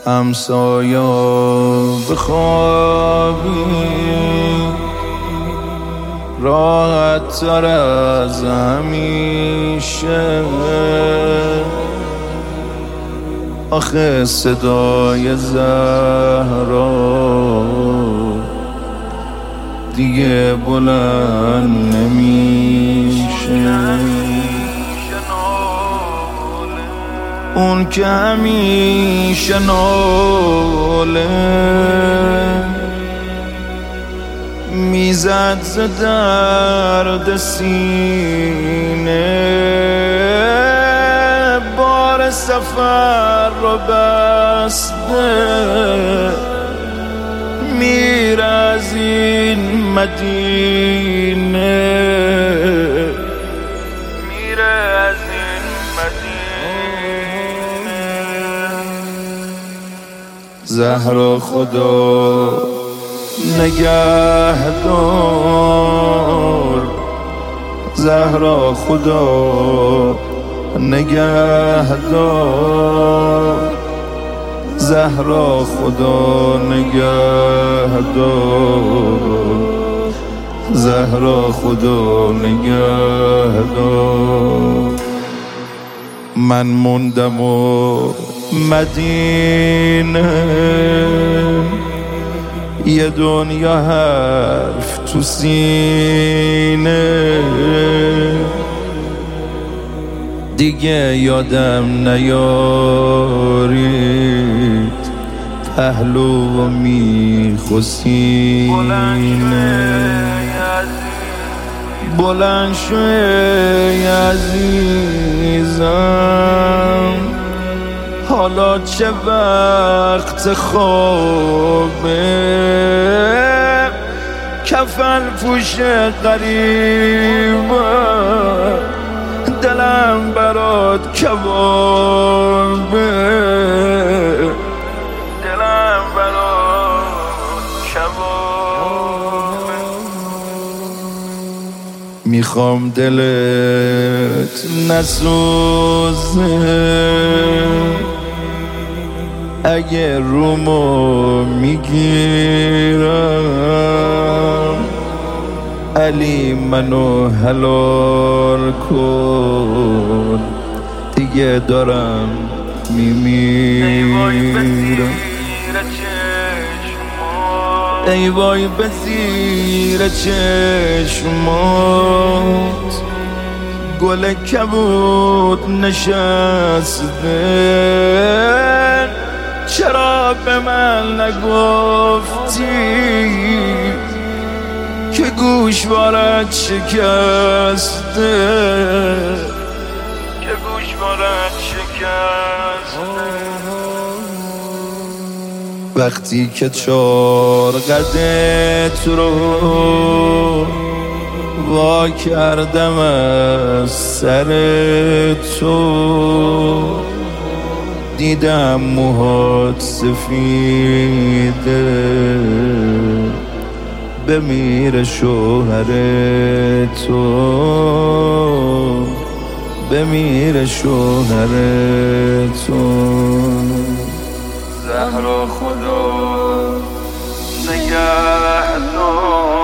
همسایا بخوابی راحت تر از همیشه. آخه صدای زهرا دیگه بلند نمیشه. اون که همیشه ناله میزد ز درد سینه، بار سفر رو بسته میره از این مدینه، میره از این مدینه. زهرا خدا نگهدار، زهرا خدا نگهدار، زهرا خدا نگهدار، زهرا خدا نگهدار. من موندم و مدینه یه دنیا حرف تو سینه، دیگه یادم نیارید پهلو و میخوسینه. بلند شو ای عزیزم، حالا چه وقت خوابه، کفن پوش غریبه، دلم برات کبابه، دلم برات کبابه. میخوام دلت نسوزه، اگه رومو میگیرم علی منو حلال کن، دیگه دارم میمیرم. ای وای به زیر چشمات گل کبود نشسته، چرا به من نگفتی که گوشوارت شکسته، که گوشوارت شکسته. وقتی که 4 قدت رو وا کردم از سر تو، دیدم موهات سفیده، بمیره شوهر تو، بمیره شوهر تو. زهرا خدا نگهدار،